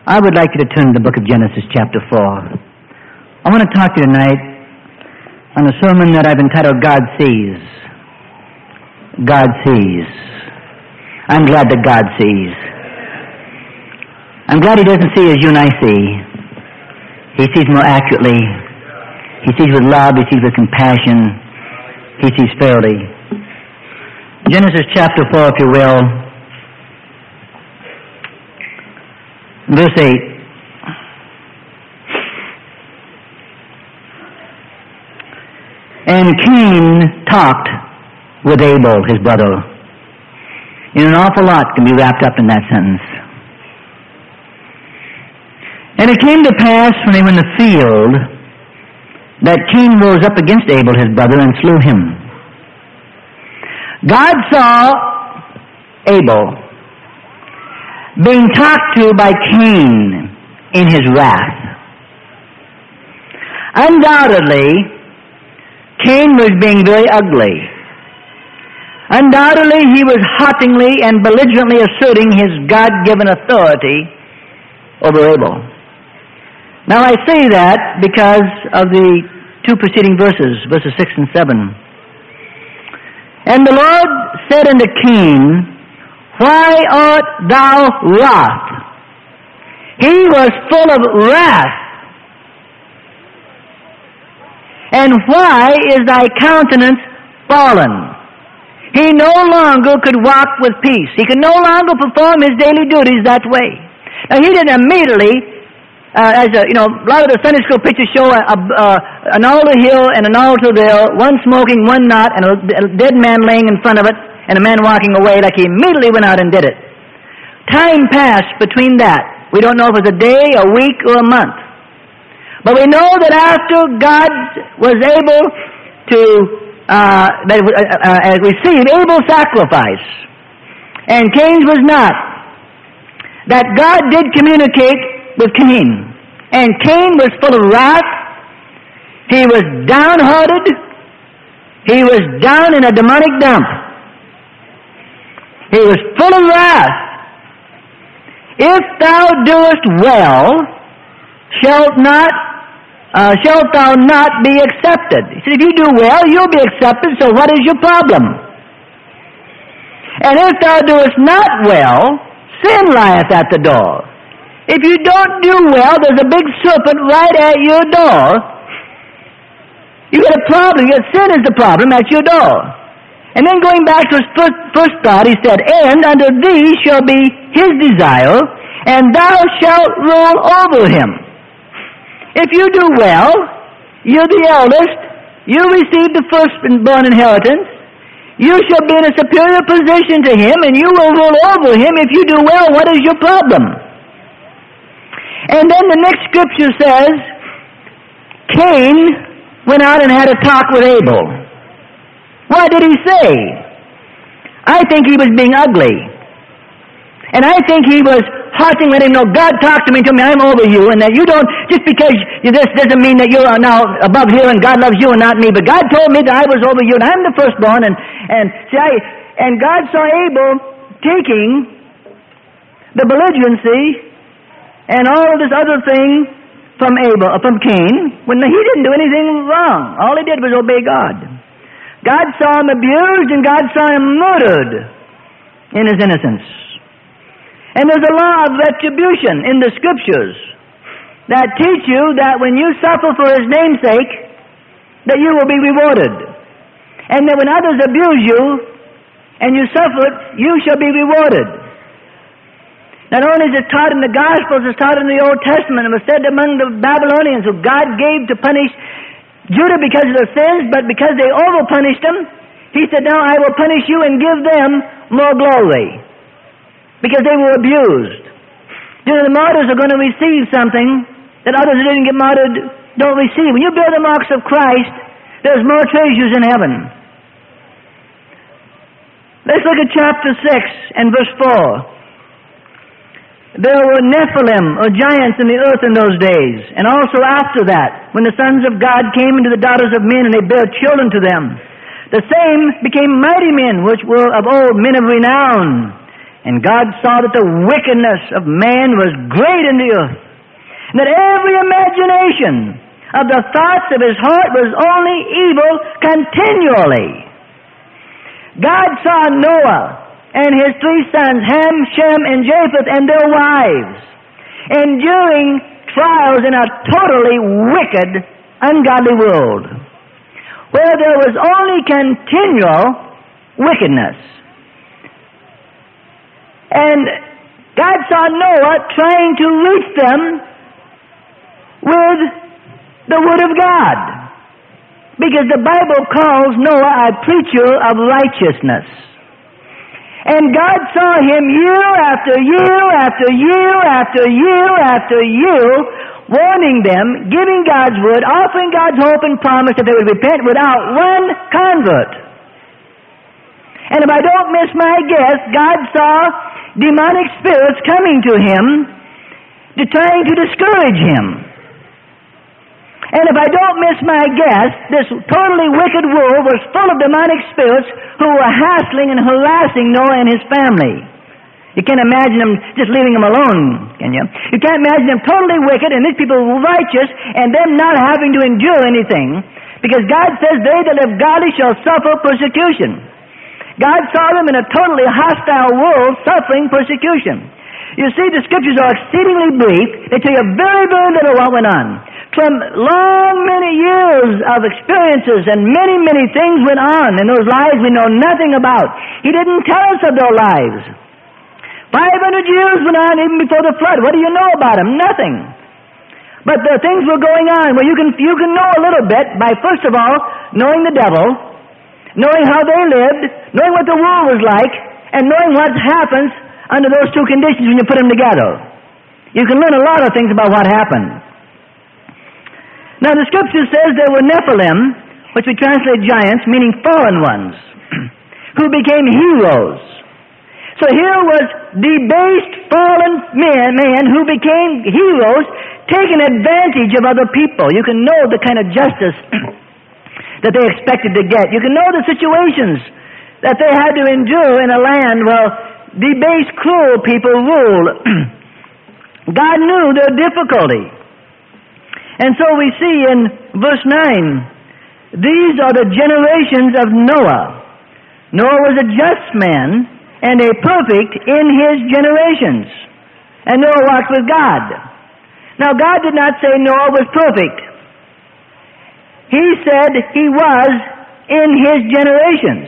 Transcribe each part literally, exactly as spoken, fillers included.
I would like you to turn to the book of Genesis chapter four. I want to talk to you tonight on a sermon that I've entitled God Sees. God Sees. I'm glad that God sees. I'm glad He doesn't see as you and I see. He sees more accurately. He sees with love. He sees with compassion. He sees fairly. Genesis chapter four, if you will. Verse eight. And Cain talked with Abel, his brother. And an awful lot can be wrapped up in that sentence. And it came to pass when they were in the field that Cain rose up against Abel, his brother, and slew him. God saw Abel being talked to by Cain in his wrath. Undoubtedly, Cain was being very ugly. Undoubtedly, he was haughtily and belligerently asserting his God-given authority over Abel. Now, I say that because of the two preceding verses, verses six and seven. And the Lord said unto Cain, Why art thou wroth? He was full of wrath. And why is thy countenance fallen? He no longer could walk with peace. He could no longer perform his daily duties that way. Now, he didn't immediately, uh, as a, you know, a lot of the Sunday school pictures show a, a, uh, an altar here and an altar there, one smoking, one not, and a, a dead man laying in front of it, and a man walking away, like he immediately went out and did it. Time passed between that. We don't know if it was a day, a week, or a month. But we know that after God was able to uh, uh, uh, receive Abel's sacrifice, and Cain's was not, that God did communicate with Cain. And Cain was full of wrath. He was downhearted. He was down in a demonic dump. He was full of wrath. If thou doest well, shalt not, uh, shalt thou not be accepted. He said, if you do well, you'll be accepted, so what is your problem? And if thou doest not well, sin lieth at the door. If you don't do well, there's a big serpent right at your door. You got a problem. Your sin is the problem at your door. And then going back to his first, first thought, he said, And unto thee shall be his desire, and thou shalt rule over him. If you do well, you're the eldest, you receive the firstborn inheritance, you shall be in a superior position to him, and you will rule over him. If you do well, what is your problem? And then the next scripture says, Cain went out and had a talk with Abel. What did he say? I think he was being ugly. And I think he was haunting, letting him know, God talked to me, told me I'm over you, and that you don't, just because you, this doesn't mean that you're now above here and God loves you and not me, but God told me that I was over you and I'm the firstborn, and, and see, I, and God saw Abel taking the belligerency and all of this other thing from Abel, from Cain, when he didn't do anything wrong. All he did was obey God. God saw him abused, and God saw him murdered in his innocence. And there's a law of retribution in the Scriptures that teach you that when you suffer for His name's sake, that you will be rewarded. And that when others abuse you, and you suffer it, you shall be rewarded. Not only is it taught in the Gospels, it's taught in the Old Testament. It was said among the Babylonians who God gave to punish Judah because of their sins, but because they over-punished them, He said, now I will punish you and give them more glory, because they were abused. You know, the martyrs are going to receive something that others who didn't get martyred don't receive. When you bear the marks of Christ, there's more treasures in heaven. Let's look at chapter six and verse four. There were Nephilim, or giants, in the earth in those days, and also after that, when the sons of God came into the daughters of men, and they bare children to them. The same became mighty men, which were of old men of renown. And God saw that the wickedness of man was great in the earth, and that every imagination of the thoughts of his heart was only evil continually. God saw Noah and his three sons, Ham, Shem, and Japheth, and their wives, enduring trials in a totally wicked, ungodly world, where there was only continual wickedness. And God saw Noah trying to reach them with the Word of God, because the Bible calls Noah a preacher of righteousness. And God saw him year after year after year after year after year, warning them, giving God's Word, offering God's hope and promise that they would repent without one convert. And if I don't miss my guess, God saw demonic spirits coming to him to trying to discourage him. And if I don't miss my guess, this totally wicked world was full of demonic spirits who were hassling and harassing Noah and his family. You can't imagine them just leaving them alone, can you? You can't imagine them totally wicked and these people righteous and them not having to endure anything, because God says, they that live godly shall suffer persecution. God saw them in a totally hostile world suffering persecution. You see, the Scriptures are exceedingly brief. They tell you very, very little what went on. From long, many years of experiences and many, many things went on in those lives we know nothing about. He didn't tell us of their lives. Five hundred years went on even before the flood. What do you know about them? Nothing. But the things were going on where you can, you can know a little bit by, first of all, knowing the devil, knowing how they lived, knowing what the world was like, and knowing what happens under those two conditions when you put them together. You can learn a lot of things about what happened. Now, the Scripture says there were Nephilim, which we translate giants, meaning fallen ones, who became heroes. So here was debased, fallen men, man who became heroes, taking advantage of other people. You can know the kind of justice that they expected to get. You can know the situations that they had to endure in a land where debased, cruel people ruled. God knew their difficulty. And so we see in verse nine, these are the generations of Noah. Noah was a just man and a perfect in his generations. And Noah walked with God. Now, God did not say Noah was perfect. He said he was in his generations.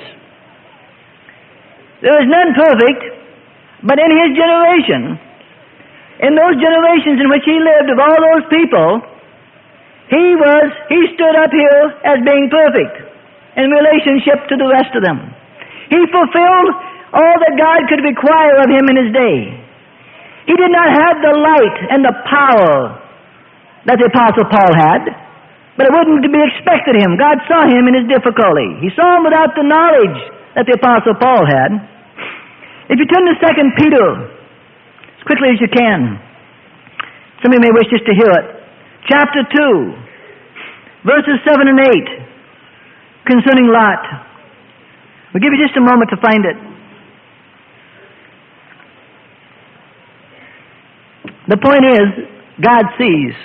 There is none perfect, but in his generation, in those generations in which he lived, of all those people, He was, he stood up here as being perfect in relationship to the rest of them. He fulfilled all that God could require of him in his day. He did not have the light and the power that the Apostle Paul had, but it wouldn't be expected of him. God saw him in his difficulty. He saw him without the knowledge that the Apostle Paul had. If you turn to Second Peter, as quickly as you can, some of you may wish just to hear it. Chapter two, verses seven and eight, concerning Lot. We'll give you just a moment to find it. The point is, God sees.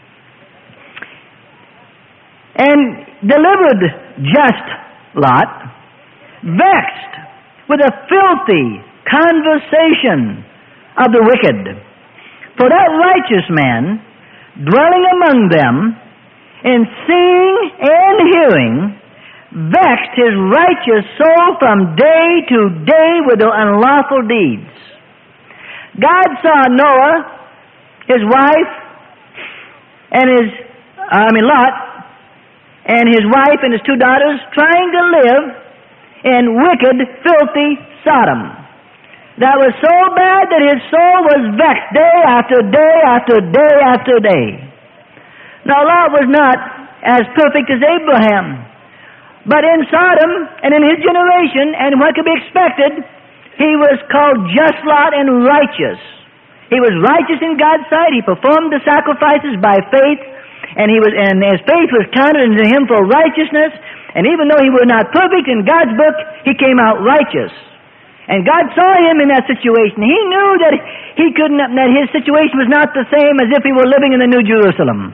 And delivered just Lot, vexed with a filthy conversation of the wicked. For that righteous man, dwelling among them, and seeing and hearing, vexed his righteous soul from day to day with their unlawful deeds. God saw Noah, his wife, and his, I mean Lot, and his wife and his two daughters trying to live in wicked, filthy Sodom. That was so bad that his soul was vexed day after day after day after day. Now, Lot was not as perfect as Abraham, but in Sodom and in his generation, and what could be expected, he was called just Lot and righteous. He was righteous in God's sight. He performed the sacrifices by faith, and he was, and his faith was counted unto him for righteousness. And even though he was not perfect in God's book, he came out righteous. And God saw him in that situation. He knew that he couldn't, that his situation was not the same as if he were living in the New Jerusalem.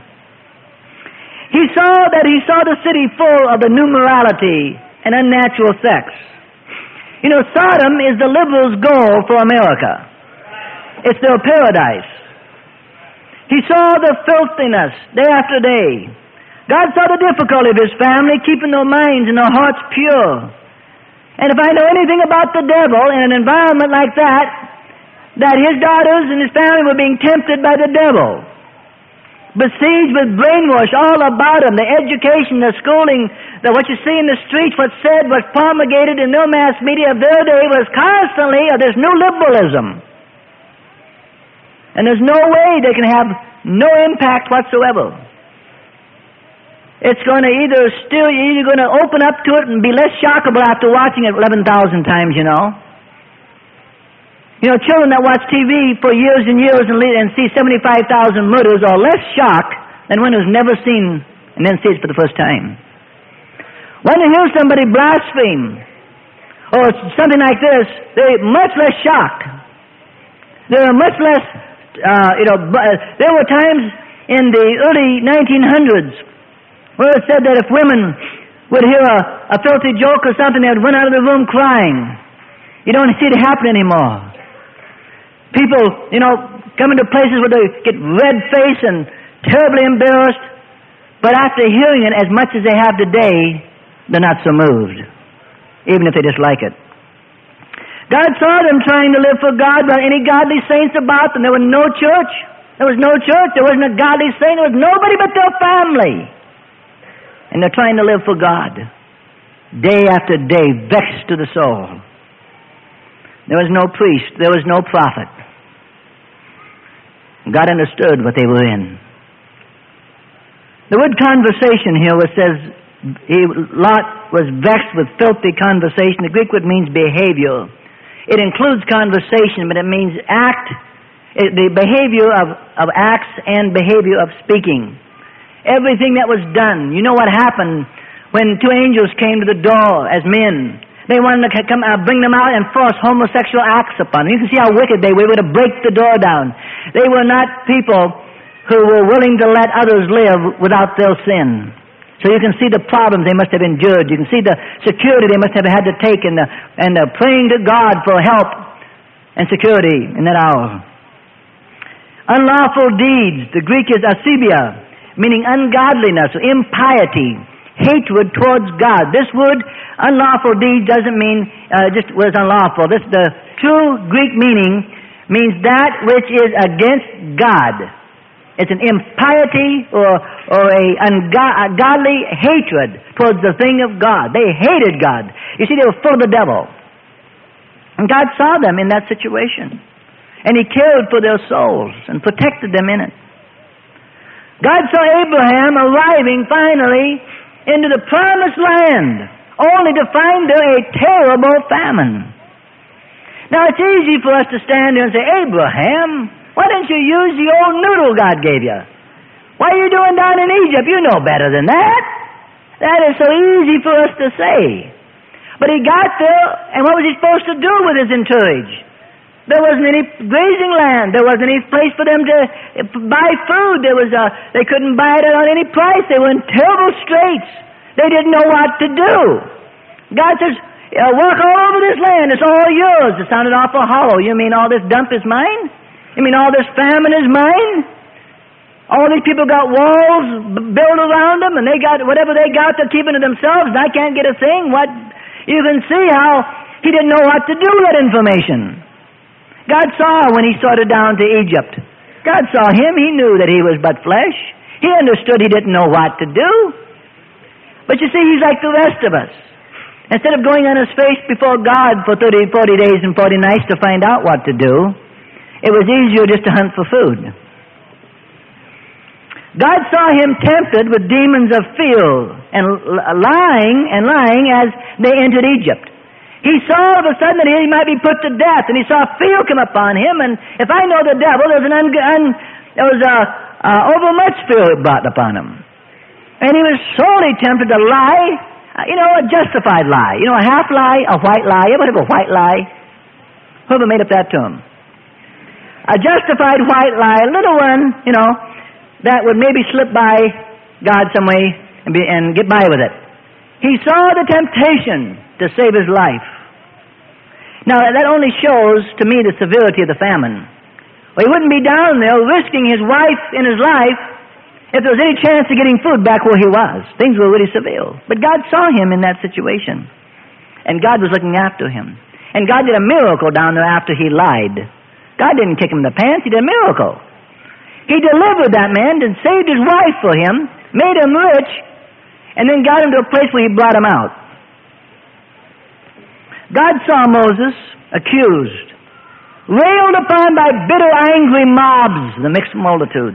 He saw that he saw the city full of the new morality and unnatural sex. You know, Sodom is the liberals' goal for America. It's their paradise. He saw the filthiness day after day. God saw the difficulty of his family keeping their minds and their hearts pure. And if I know anything about the devil in an environment like that, that his daughters and his family were being tempted by the devil, besieged with brainwash all about him, the education, the schooling, the, what you see in the streets, what's said, what's promulgated in their mass media of their day was constantly of this new liberalism. And there's no way they can have no impact whatsoever. It's going to either still, you're either going to open up to it and be less shockable after watching it eleven thousand times, you know. You know, children that watch T V for years and years and, and see seventy-five thousand murders are less shocked than one who's never seen and then sees it for the first time. When they hear somebody blaspheme or something like this, they're much less shocked. They're much less, uh, you know, there were times in the early nineteen hundreds where it said that if women would hear a, a filthy joke or something, they would run out of the room crying. You don't see it happen anymore. People, you know, come into places where they get red-faced and terribly embarrassed, but after hearing it as much as they have today, they're not so moved, even if they dislike it. God saw them trying to live for God without any godly saints about them. There was no church. There was no church. There wasn't a godly saint. There was nobody but their family. And they're trying to live for God. Day after day, vexed to the soul. There was no priest. There was no prophet. God understood what they were in. The word conversation here was says, he, Lot was vexed with filthy conversation. The Greek word means behavior. It includes conversation, but it means act, it, the behavior of, of acts and behavior of speaking. Everything that was done. You know what happened when two angels came to the door as men. They wanted to come, uh, bring them out and force homosexual acts upon them. You can see how wicked they were. They were to break the door down. They were not people who were willing to let others live without their sin. So you can see the problems they must have endured. You can see the security they must have had to take and the, and the praying to God for help and security in that hour. Unlawful deeds. The Greek is asibia, meaning ungodliness or impiety, hatred towards God. This word, unlawful deed, doesn't mean uh, just was unlawful. This, the true Greek meaning means that which is against God. It's an impiety or, or a ungodly hatred towards the thing of God. They hated God. You see, they were full of the devil. And God saw them in that situation. And He cared for their souls and protected them in it. God saw Abraham arriving finally into the promised land, only to find there a terrible famine. Now, it's easy for us to stand there and say, Abraham, why didn't you use the old noodle God gave you? What are you doing down in Egypt? You know better than that. That is so easy for us to say. But he got there, and what was he supposed to do with his entourage? There wasn't any grazing land. There wasn't any place for them to buy food. There was a, they couldn't buy it on any price. They were in terrible straits. They didn't know what to do. God says, work all over this land. It's all yours. It sounded awful hollow. You mean all this dump is mine? You mean all this famine is mine? All these people got walls built around them, and they got whatever they got, they're keeping to themselves, and I can't get a thing. What? You can see how he didn't know what to do with that information. God saw when he started down to Egypt. God saw him. He knew that he was but flesh. He understood he didn't know what to do. But you see, he's like the rest of us. Instead of going on his face before God for thirty, forty days and forty nights to find out what to do, it was easier just to hunt for food. God saw him tempted with demons of fear and lying and lying as they entered Egypt. He saw all of a sudden that he might be put to death, and he saw fear come upon him. And if I know the devil, there's an un, un, there was a uh, overmuch fear brought upon him, and he was sorely tempted to lie. Uh, you know, a justified lie. You know, a half lie, a white lie. You ever heard of a white lie? Whoever made up that term. A justified white lie, a little one, you know, that would maybe slip by God some way and, be, and get by with it. He saw the temptation to save his life. Now, that only shows to me the severity of the famine. Well, he wouldn't be down there risking his wife and his life if there was any chance of getting food back where he was. Things were really severe. But God saw him in that situation. And God was looking after him. And God did a miracle down there after he lied. God didn't kick him in the pants. He did a miracle. He delivered that man and saved his wife for him, made him rich, and then got him to a place where he brought him out. God saw Moses accused, railed upon by bitter, angry mobs, the mixed multitude.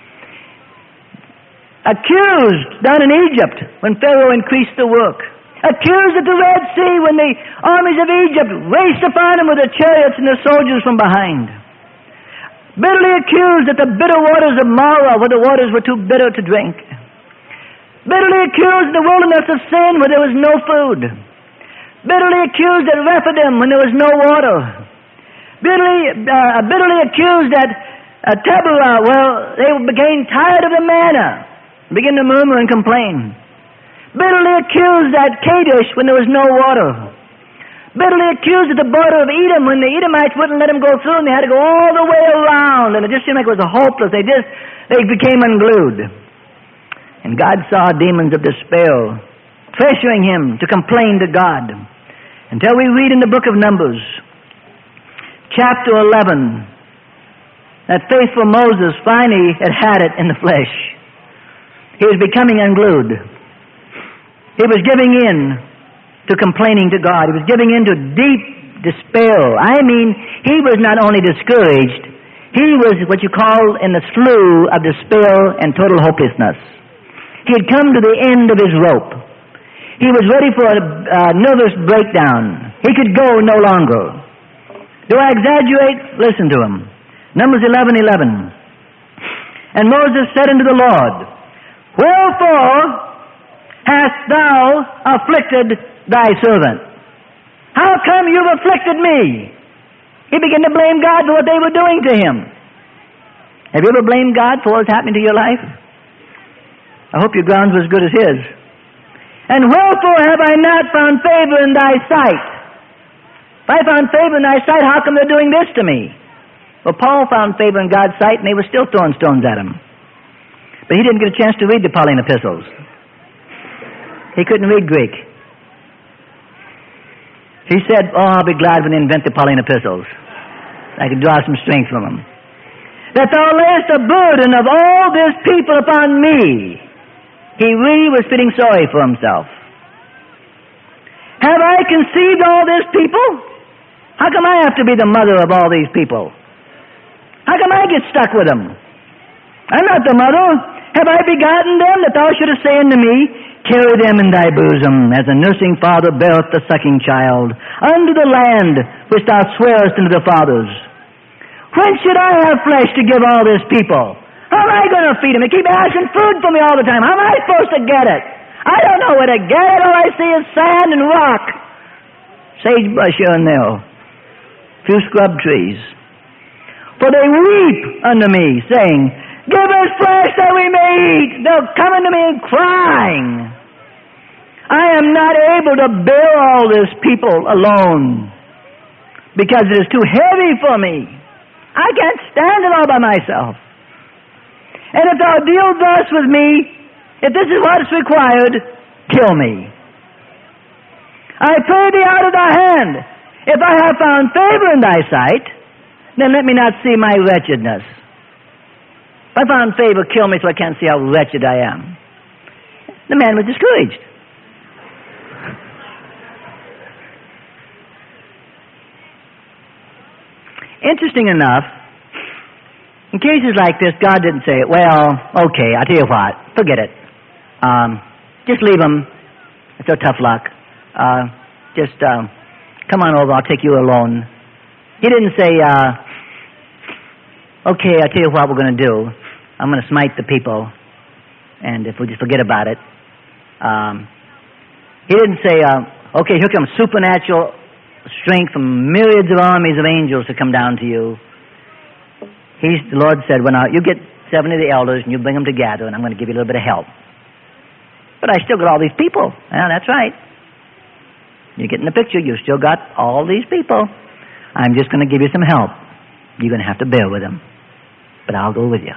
Accused down in Egypt when Pharaoh increased the work. Accused at the Red Sea when the armies of Egypt raced upon him with the chariots and the soldiers from behind. Bitterly accused at the bitter waters of Marah where the waters were too bitter to drink. Bitterly accused in the wilderness of Sin where there was no food. Bitterly accused at Rephidim when there was no water. Bitterly, uh, bitterly accused at uh, Taberah where they became tired of the manna, began to murmur and complain. Bitterly accused at Kadesh when there was no water. Bitterly accused at the border of Edom when the Edomites wouldn't let him go through and they had to go all the way around, and it just seemed like it was hopeless. They just, they became unglued. And God saw demons of despair pressuring him to complain to God. Until we read in the book of Numbers, chapter eleven, that faithful Moses finally had had it in the flesh. He was becoming unglued. He was giving in to complaining to God. He was giving in to deep despair. I mean, he was not only discouraged, he was what you call in the slough of despair and total hopelessness. He had come to the end of his rope. He was ready for a uh, nervous breakdown. He could go no longer. Do I exaggerate? Listen to him. Numbers eleven eleven. And Moses said unto the Lord, Wherefore hast thou afflicted thy servant? How come you've afflicted me? He began to blame God for what they were doing to him. Have you ever blamed God for what's happening to your life? I hope your grounds were as good as his. And wherefore have I not found favor in thy sight? If I found favor in thy sight, how come they're doing this to me? Well, Paul found favor in God's sight, and they were still throwing stones at him. But he didn't get a chance to read the Pauline epistles. He couldn't read Greek. He said, oh, I'll be glad when they invent the Pauline epistles. I can draw some strength from them. That thou layest a burden of all this people upon me. He really was feeling sorry for himself. Have I conceived all this people? How come I have to be the mother of all these people? How come I get stuck with them? I'm not the mother. Have I begotten them that thou shouldest say unto me, carry them in thy bosom, as a nursing father beareth the sucking child, unto the land which thou swearest unto the fathers? Whence should I have flesh to give all this people? How am I going to feed them? They keep asking food for me all the time. How am I supposed to get it? I don't know where to get it. All I see is sand and rock. Sagebrush here and there. A few scrub trees. For they weep unto me, saying, give us flesh that we may eat. They're coming to me and crying. I am not able to bear all this people alone because it is too heavy for me. I can't stand it all by myself. And if thou deal thus with me, if this is what is required, kill me. I pray thee out of thy hand. If I have found favor in thy sight, then let me not see my wretchedness. If I found favor, kill me so I can't see how wretched I am. The man was discouraged. Interesting enough, in cases like this, God didn't say, well, okay, I'll tell you what, forget it. Um, just leave them. It's their tough luck. Uh, just uh, come on over, I'll take you alone. He didn't say, uh, okay, I'll tell you what we're going to do. I'm going to smite the people, and if we just forget about it. Um, he didn't say, uh, okay, here comes supernatural strength from myriads of armies of angels to come down to you. He's, the Lord said, well, now, you get seventy of the elders and you bring them together, and I'm going to give you a little bit of help. But I still got all these people. Yeah, that's right. You're getting the picture. You still got all these people. I'm just going to give you some help. You're going to have to bear with them. But I'll go with you.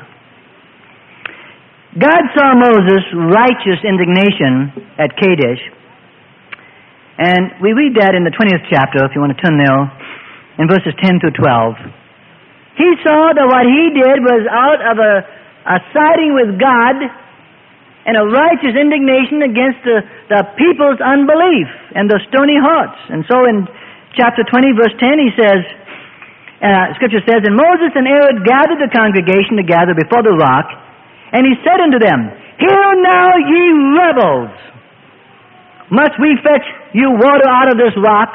God saw Moses' righteous indignation at Kadesh. And we read that in the twentieth chapter, if you want to turn there, in verses ten through twelve. He saw that what he did was out of a, a siding with God and a righteous indignation against the, the people's unbelief and their stony hearts. And so in chapter twenty, verse ten, he says, uh, Scripture says, And Moses and Aaron gathered the congregation together before the rock, and he said unto them, Hear now, ye rebels! Must we fetch you water out of this rock?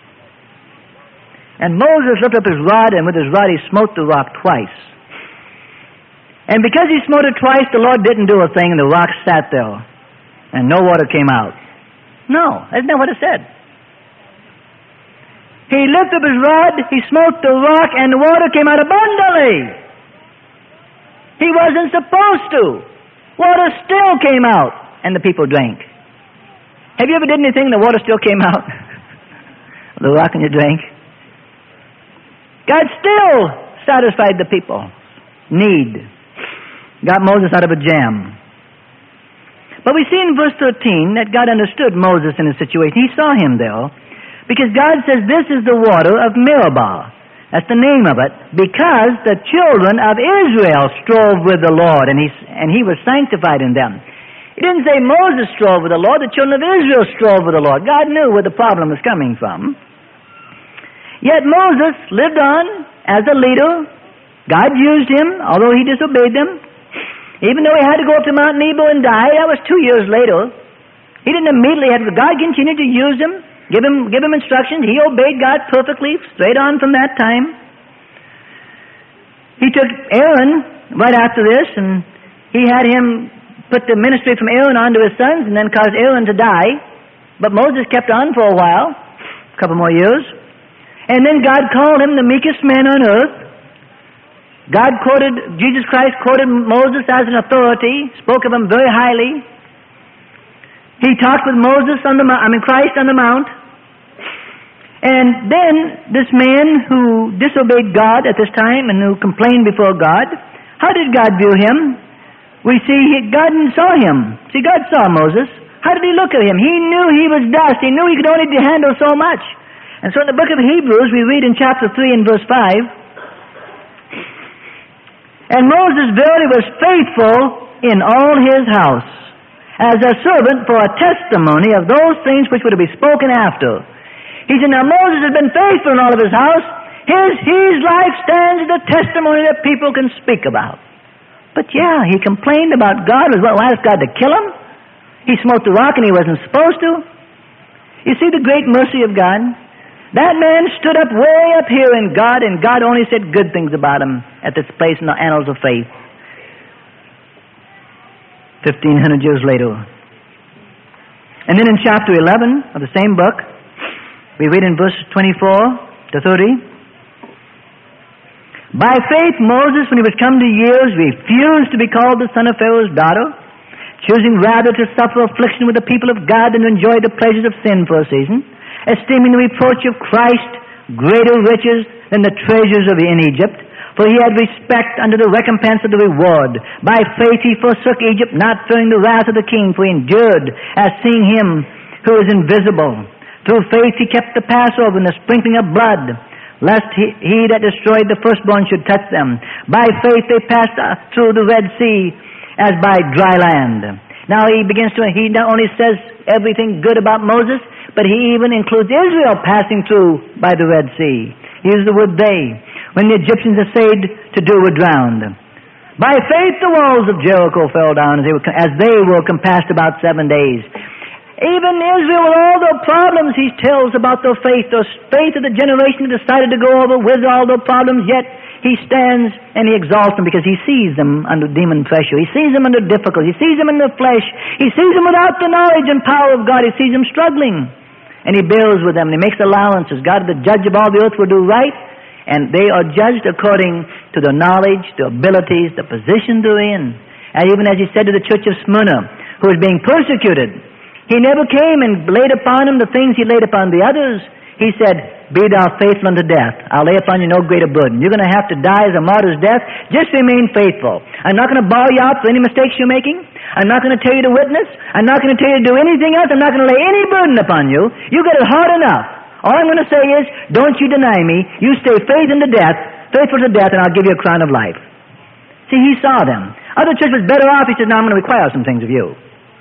And Moses lifted up his rod, and with his rod he smote the rock twice. And because he smote it twice, the Lord didn't do a thing, and the rock sat there, and no water came out. No, that's not what it said. He lifted up his rod, he smote the rock, and the water came out abundantly. He wasn't supposed to. Water still came out, and the people drank. Have you ever did anything and the water still came out? The rock and you drank? God still satisfied the people's need. Got Moses out of a jam. But we see in verse thirteen that God understood Moses in his situation. He saw him there. Because God says, This is the water of Meribah. That's the name of it. Because the children of Israel strove with the Lord, and he, and he was sanctified in them. He didn't say Moses strove with the Lord. The children of Israel strove with the Lord. God knew where the problem was coming from. Yet Moses lived on as a leader. God used him, although he disobeyed them. Even though he had to go up to Mount Nebo and die, that was two years later. He didn't immediately have to. God continued to use him, give him, give him instructions. He obeyed God perfectly, straight on from that time. He took Aaron right after this, and he had him put the ministry from Aaron on to his sons, and then caused Aaron to die. But Moses kept on for a while, a couple more years. And then God called him the meekest man on earth. God quoted, Jesus Christ quoted Moses as an authority, spoke of him very highly. He talked with Moses on the mount, I mean Christ on the mount. And then this man who disobeyed God at this time and who complained before God, how did God view him? We see he, God saw him. See, God saw Moses. How did he look at him? He knew he was dust. He knew he could only handle so much. And so in the book of Hebrews, we read in chapter three and verse five, And Moses verily was faithful in all his house, as a servant for a testimony of those things which were to be spoken after. He said, now Moses has been faithful in all of his house. His, his life stands as a testimony that people can speak about. But yeah, he complained about God, was what asked God to kill him. He smote the rock and he wasn't supposed to. You see the great mercy of God? That man stood up way up here in God, and God only said good things about him at this place in the annals of faith. Fifteen hundred years later. And then in chapter eleven of the same book, we read in verse twenty-four to thirty. By faith, Moses, when he was come to years, refused to be called the son of Pharaoh's daughter, choosing rather to suffer affliction with the people of God than to enjoy the pleasures of sin for a season, esteeming the reproach of Christ greater riches than the treasures of in Egypt, for he had respect unto the recompense of the reward. By faith he forsook Egypt, not fearing the wrath of the king, for he endured as seeing him who is invisible. Through faith he kept the Passover and the sprinkling of blood, lest he, he that destroyed the firstborn should touch them. By faith they passed through the Red Sea as by dry land. Now he begins to, he not only says everything good about Moses, but he even includes Israel passing through by the Red Sea. He uses the word they. When the Egyptians essayed to do were drowned. By faith the walls of Jericho fell down as they were, as they were compassed about seven days. Even Israel, with all the problems, he tells about their faith, the faith of the generation that decided to go over with all the problems, yet he stands and he exalts them because he sees them under demon pressure. He sees them under difficulty. He sees them in the flesh. He sees them without the knowledge and power of God. He sees them struggling. And He bears with them, and He makes allowances. God, the judge of all the earth, will do right, and they are judged according to the knowledge, the abilities, the position they're in. And even as He said to the church of Smyrna, who was being persecuted, He never came and laid upon them the things He laid upon the others. He said, be thou faithful unto death. I'll lay upon you no greater burden. You're going to have to die as a martyr's death. Just remain faithful. I'm not going to bar you out for any mistakes you're making. I'm not going to tell you to witness. I'm not going to tell you to do anything else. I'm not going to lay any burden upon you. You got it hard enough. All I'm going to say is, don't you deny me. You stay faithful unto death, faithful to death, and I'll give you a crown of life. See, He saw them. Other churches was better off. He said, now I'm going to require some things of you.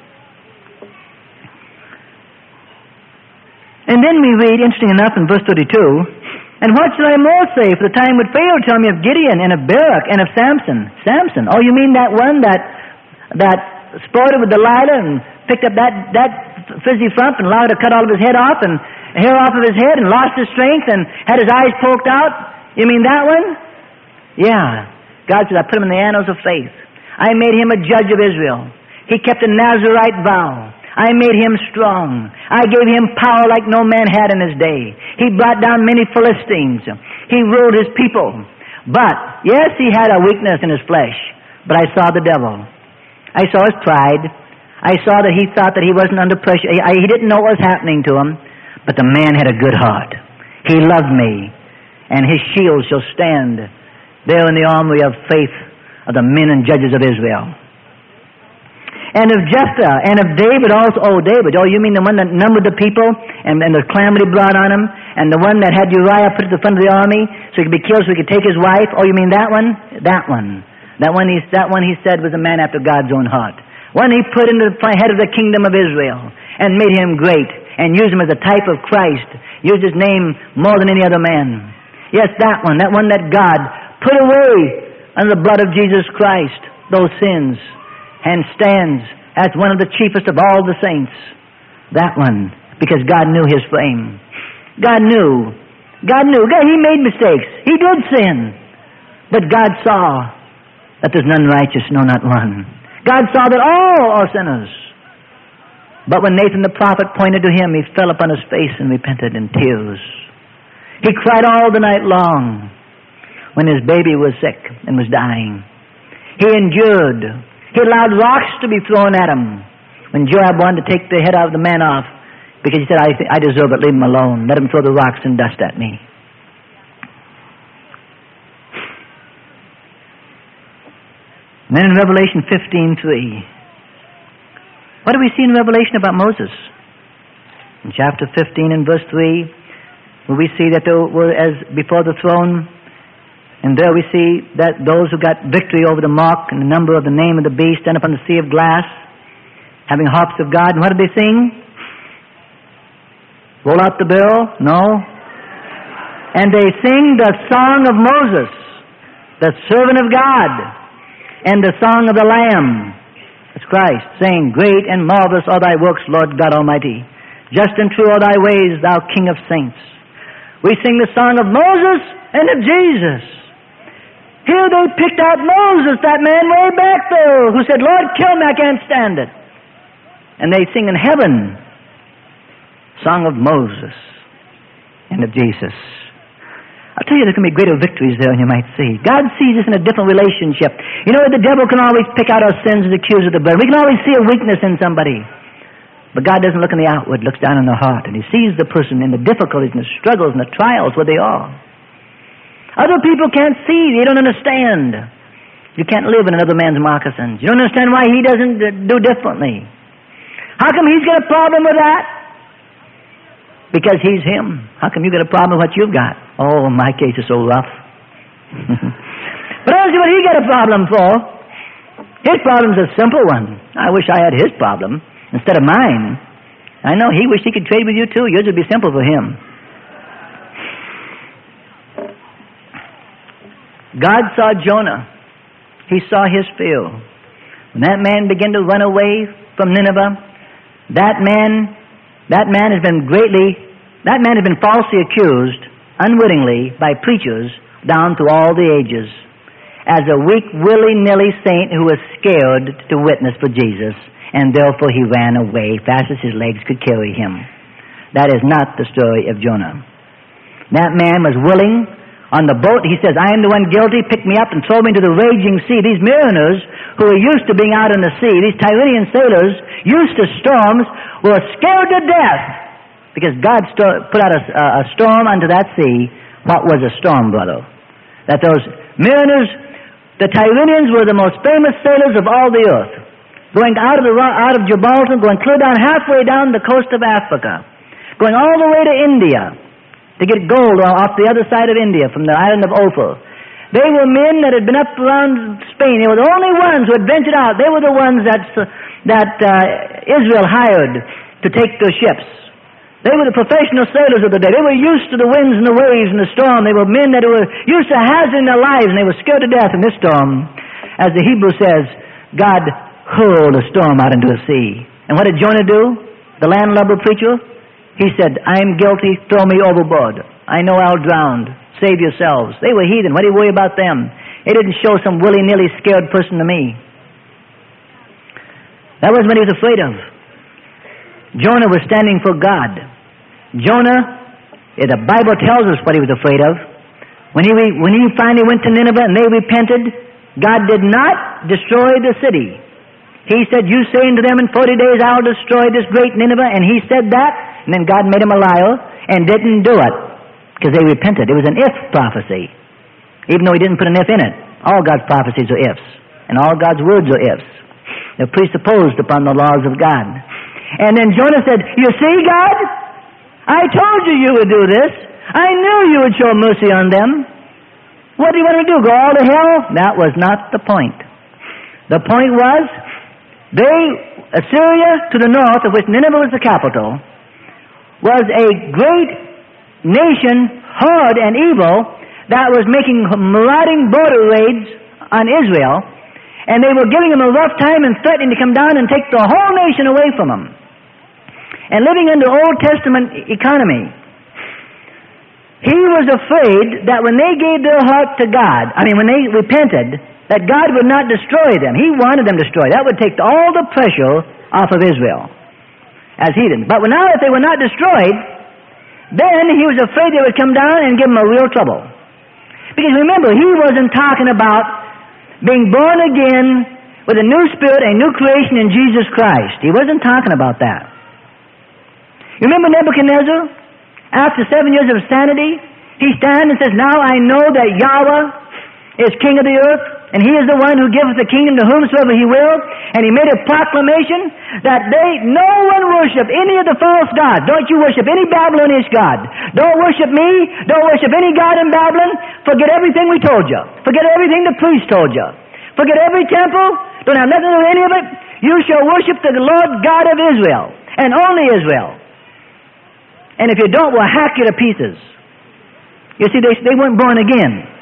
And then we read, interesting enough, in verse thirty-two, and what shall I more say? For the time would fail to tell me of Gideon and of Barak and of Samson. Samson. Oh, you mean that one that that sported with Delilah and picked up that, that frizzy front and allowed her to cut all of his head off and hair off of his head and lost his strength and had his eyes poked out? You mean that one? Yeah. God said, I put him in the annals of faith. I made him a judge of Israel. He kept a Nazirite vow. I made him strong. I gave him power like no man had in his day. He brought down many Philistines. He ruled his people. But, yes, he had a weakness in his flesh. But I saw the devil. I saw his pride. I saw that he thought that he wasn't under pressure. He, he didn't know what was happening to him. But the man had a good heart. He loved me. And his shield shall stand there in the armory of faith of the men and judges of Israel. And of Jephthah, and of David also. Oh, David. Oh, you mean the one that numbered the people, and, and the calamity brought on him, and the one that had Uriah put at the front of the army so he could be killed so he could take his wife? Oh, you mean that one? That one. That one he, that one he said was a man after God's own heart. One he put into the head of the kingdom of Israel and made him great and used him as a type of Christ. Used his name more than any other man. Yes, that one. That one that God put away under the blood of Jesus Christ, those sins, and stands as one of the chiefest of all the saints. That one, because God knew his frame. God knew. God knew. God, he made mistakes. He did sin. But God saw that there's none righteous, no, not one. God saw that all are sinners. But when Nathan the prophet pointed to him, he fell upon his face and repented in tears. He cried all the night long when his baby was sick and was dying. He endured. He allowed rocks to be thrown at him when Joab wanted to take the head of the man off because he said, I, I deserve it, leave him alone. Let him throw the rocks and dust at me. And then in Revelation fifteen three, what do we see in Revelation about Moses? In chapter fifteen and verse three, where we see that there were as before the throne, and there we see that those who got victory over the mark and the number of the name of the beast stand up on the sea of glass, having harps of God. And what did they sing? Roll out the bill? No. And they sing the song of Moses, the servant of God, and the song of the Lamb. That's Christ, saying, Great and marvelous are thy works, Lord God Almighty. Just and true are thy ways, thou King of saints. We sing the song of Moses and of Jesus. Here they picked out Moses, that man way back there, who said, Lord, kill me, I can't stand it. And they sing in heaven, song of Moses and of Jesus. I'll tell you, there can be greater victories there than you might see. God sees us in a different relationship. You know, the devil can always pick out our sins and accuse of the blood. We can always see a weakness in somebody. But God doesn't look in the outward, looks down in the heart, and He sees the person in the difficulties and the struggles and the trials where they are. Other people can't see. They don't understand. You can't live in another man's moccasins. You don't understand why he doesn't do differently. How come he's got a problem with that? Because he's him. How come you got a problem with what you've got? Oh, my case is so rough. But I don't see what he got a problem for. His problem's a simple one. I wish I had his problem instead of mine. I know he wished he could trade with you too. Yours would be simple for him. God saw Jonah. He saw his fear. When that man began to run away from Nineveh, that man, that man has been greatly, that man has been falsely accused, unwittingly, by preachers down through all the ages, as a weak, willy-nilly saint who was scared to witness for Jesus, and therefore he ran away fast as his legs could carry him. That is not the story of Jonah. That man was willing. On the boat, he says, I am the one guilty. Pick me up and throw me into the raging sea. These mariners who were used to being out in the sea, these Tyrian sailors, used to storms, were scared to death because God sto- put out a, a storm unto that sea. What was a storm, brother? That those mariners, the Tyrians, were the most famous sailors of all the earth, going out of, the, out of Gibraltar, going clear down halfway down the coast of Africa, going all the way to India, to get gold off the other side of India from the island of Ophir. They were men that had been up around Spain. They were the only ones who had ventured out. They were the ones that, uh, that uh, Israel hired to take their ships. They were the professional sailors of the day. They were used to the winds and the waves and the storm. They were men that were used to hazarding their lives, and they were scared to death in this storm. As the Hebrew says, God hurled a storm out into the sea. And what did Jonah do? The landlubber preacher? He said, I am guilty, throw me overboard. I know I'll drown. Save yourselves. They were heathen. What do you worry about them? It didn't show some willy-nilly scared person to me. That wasn't what he was afraid of. Jonah was standing for God. Jonah, the Bible tells us what he was afraid of. When he, when he finally went to Nineveh and they repented, God did not destroy the city. He said, you say unto them, in forty days I'll destroy this great Nineveh. And he said that. And then God made him a liar and didn't do it because they repented. It was an if prophecy, even though he didn't put an if in it. All God's prophecies are ifs, and all God's words are ifs. They're presupposed upon the laws of God. And then Jonah said, you see, God, I told you you would do this. I knew you would show mercy on them. What do you want to do, go all to hell? That was not the point. The point was, they, Assyria to the north, of which Nineveh was the capital, was a great nation, hard and evil, that was making marauding border raids on Israel, and they were giving them a rough time and threatening to come down and take the whole nation away from them. And living under Old Testament economy, he was afraid that when they gave their heart to God, I mean when they repented, that God would not destroy them. He wanted them destroyed. That would take all the pressure off of Israel as heathens. But now if they were not destroyed, then he was afraid they would come down and give him a real trouble. Because remember, he wasn't talking about being born again with a new spirit, a new creation in Jesus Christ. He wasn't talking about that. You remember Nebuchadnezzar? After seven years of sanity, he stands and says, now I know that Yahweh is king of the earth, and he is the one who giveth the kingdom to whomsoever he will. And he made a proclamation that they, no one worship any of the false gods. Don't you worship any Babylonish god. Don't worship me. Don't worship any god in Babylon. Forget everything we told you. Forget everything the priest told you. Forget every temple. Don't have nothing to do with any of it. You shall worship the Lord God of Israel, and only Israel. And if you don't, we'll hack you to pieces. You see, they, they weren't born again.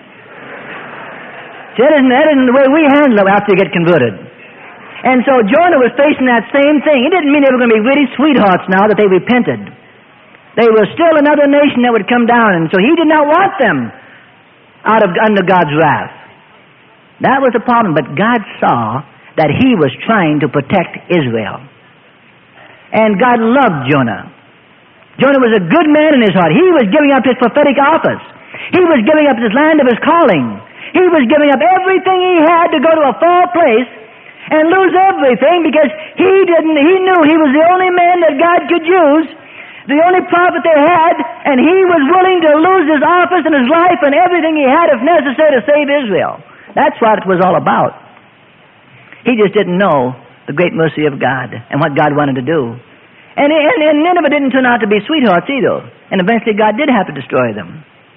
See, that isn't, that isn't the way we handle it after you get converted. And so Jonah was facing that same thing. It didn't mean they were going to be really sweethearts now that they repented. They were still another nation that would come down, and so he did not want them out of under God's wrath. That was the problem. But God saw that he was trying to protect Israel. And God loved Jonah. Jonah was a good man in his heart. He was giving up his prophetic office. He was giving up his land of his calling. He was giving up everything he had to go to a far place and lose everything because he didn't, he knew he was the only man that God could use, the only prophet they had, and he was willing to lose his office and his life and everything he had if necessary to save Israel. That's what it was all about. He just didn't know the great mercy of God and what God wanted to do. And, and, and Nineveh didn't turn out to be sweethearts either. And eventually God did have to destroy them.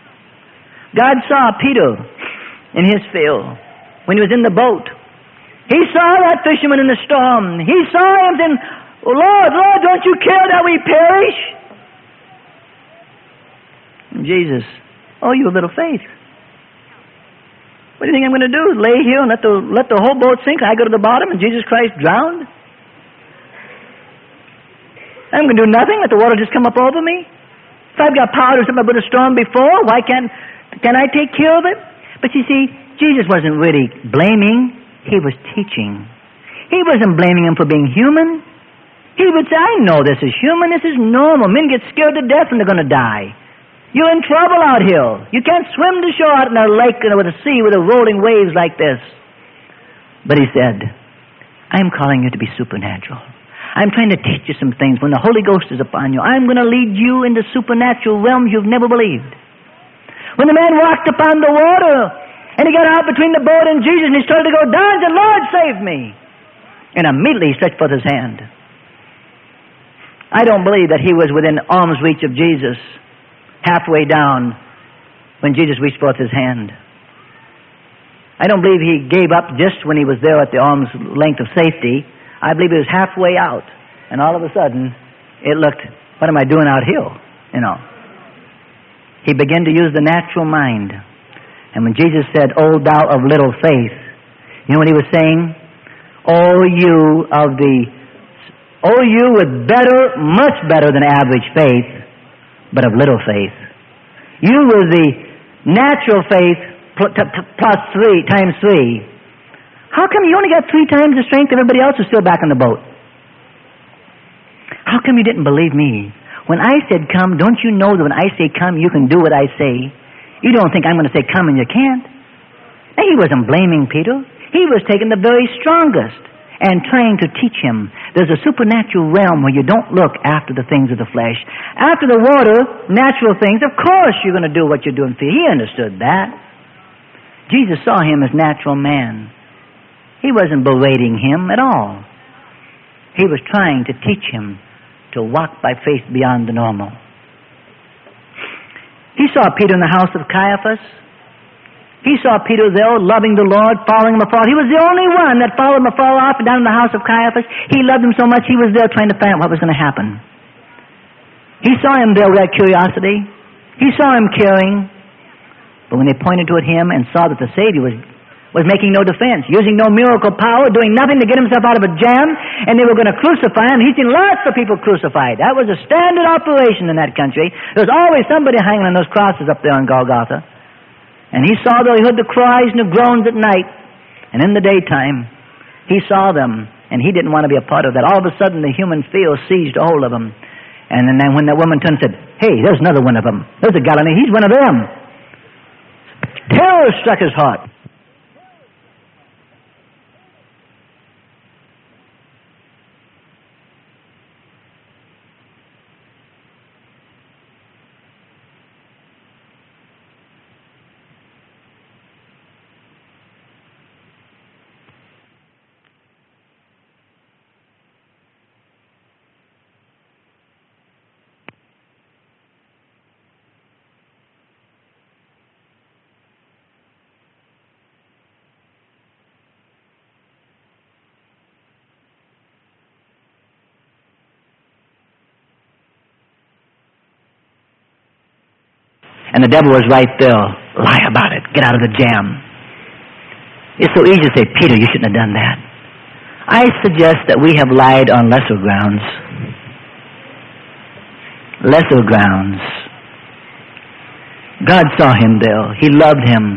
God saw Peter in his field when he was in the boat. He saw that fisherman in the storm. He saw him saying, oh, Lord, Lord, don't you care that we perish? And Jesus, oh, you have little faith. What do you think I'm going to do? Lay here and let the, let the whole boat sink? I go to the bottom and Jesus Christ drowned? I'm going to do nothing? Let the water just come up over me? If I've got power to something about a storm before, why can't can I take care of it? But you see, Jesus wasn't really blaming. He was teaching. He wasn't blaming him for being human. He would say, I know this is human, this is normal. Men get scared to death when they're going to die. You're in trouble out here. You can't swim to shore out in a lake or with a sea with the rolling waves like this. But he said, I'm calling you to be supernatural. I'm trying to teach you some things. When the Holy Ghost is upon you, I'm going to lead you into supernatural realms you've never believed. When the man walked upon the water, and he got out between the boat and Jesus, and he started to go down, and said, Lord, save me. And immediately he stretched forth his hand. I don't believe that he was within arm's reach of Jesus, halfway down, when Jesus reached forth his hand. I don't believe he gave up just when he was there at the arm's length of safety. I believe he was halfway out, and all of a sudden, it looked, what am I doing out here? You know. He began to use the natural mind. And when Jesus said, O thou of little faith, you know what he was saying? O you of the O you with better, much better than average faith, but of little faith. You with the natural faith plus three, times three. How come you only got three times the strength? Everybody else is still back in the boat. How come you didn't believe me? When I said come, don't you know that when I say come, you can do what I say? You don't think I'm going to say come and you can't. Now, he wasn't blaming Peter. He was taking the very strongest and trying to teach him. There's a supernatural realm where you don't look after the things of the flesh. After the water, natural things, of course you're going to do what you're doing. He understood that. Jesus saw him as natural man. He wasn't berating him at all. He was trying to teach him to walk by faith beyond the normal. He saw Peter in the house of Caiaphas. He saw Peter there, loving the Lord, following him afar. He was the only one that followed him afar off and down in the house of Caiaphas. He loved him so much, he was there trying to find out what was going to happen. He saw him there with that curiosity. He saw him caring. But when they pointed toward him and saw that the Savior was, was making no defense, using no miracle power, doing nothing to get himself out of a jam, and they were going to crucify him, he'd seen lots of people crucified. That was a standard operation in that country. There was always somebody hanging on those crosses up there on Golgotha. And he saw them, he heard the cries and the groans at night. And in the daytime, he saw them, and he didn't want to be a part of that. All of a sudden, the human feel seized a hold of him. And then when that woman turned and said, hey, there's another one of them. There's a Galilean. He's one of them. Terror struck his heart. And the devil was right there. Lie about it. Get out of the jam. It's so easy to say, Peter, you shouldn't have done that. I suggest that we have lied on lesser grounds. Lesser grounds. God saw him there. He loved him.